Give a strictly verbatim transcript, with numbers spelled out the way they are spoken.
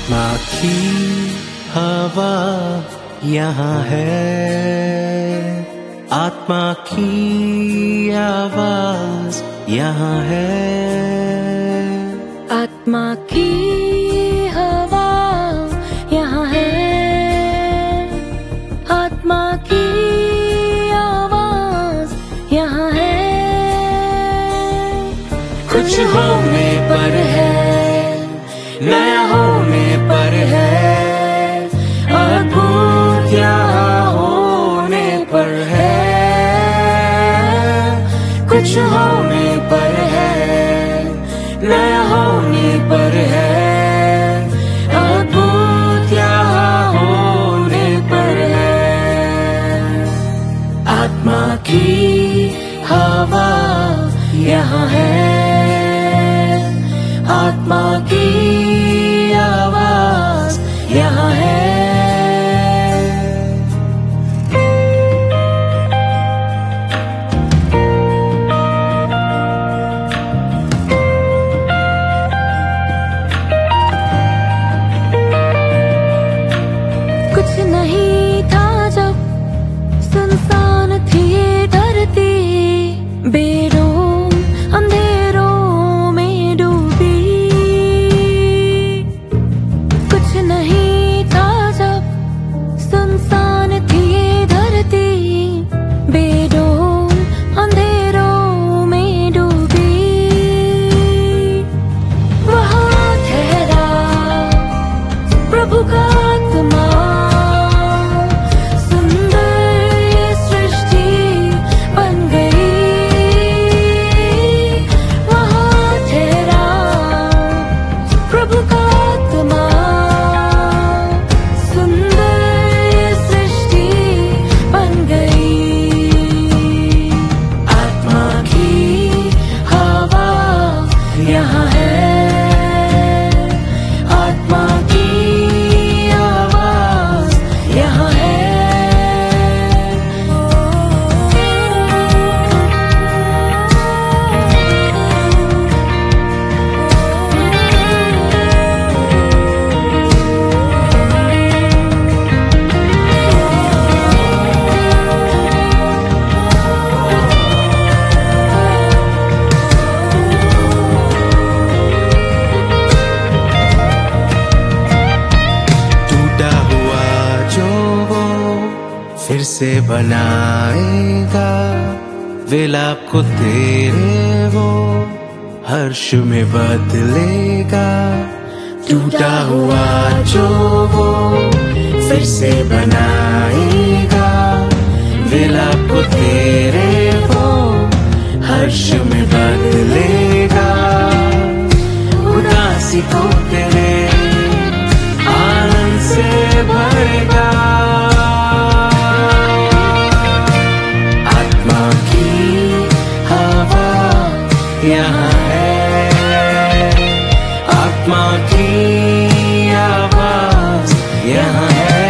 आत्मा की हवा यहाँ है, आत्मा की आवाज यहाँ है। आत्मा की हवा यहाँ है, आत्मा की आवाज यहाँ है। कुछ होने पर है, नया होने पर है, अद्भुत यहाँ होने पर है। कुछ होने पर है, नया होने पर है, अद्भुत यहाँ होने पर है। आत्मा की हवा यहाँ है, आत्मा की आवाज यहाँ है। कुछ नहीं था जब सुनसान थी ये धरती, बेरों अंधेरों में डूबी। कुछ नहीं था जब सुनसान थी ये धरती, बेरों अंधेरों में डूबी। वहाँ ठहरा प्रभु का आत्मा, यहाँ है, आत्मा की आवाज यहाँ है। फिर से बनाएगा विलाप को तेरे, वो हर्ष में बदलेगा। टूटा हुआ जो वो फिर से बनाएगा विलाप को तेरे, वो हर्ष में बदलेगा। उदासी को तेरे आनंद से भरेगा। यहाँ है, आत्मा की आवाज यहाँ है।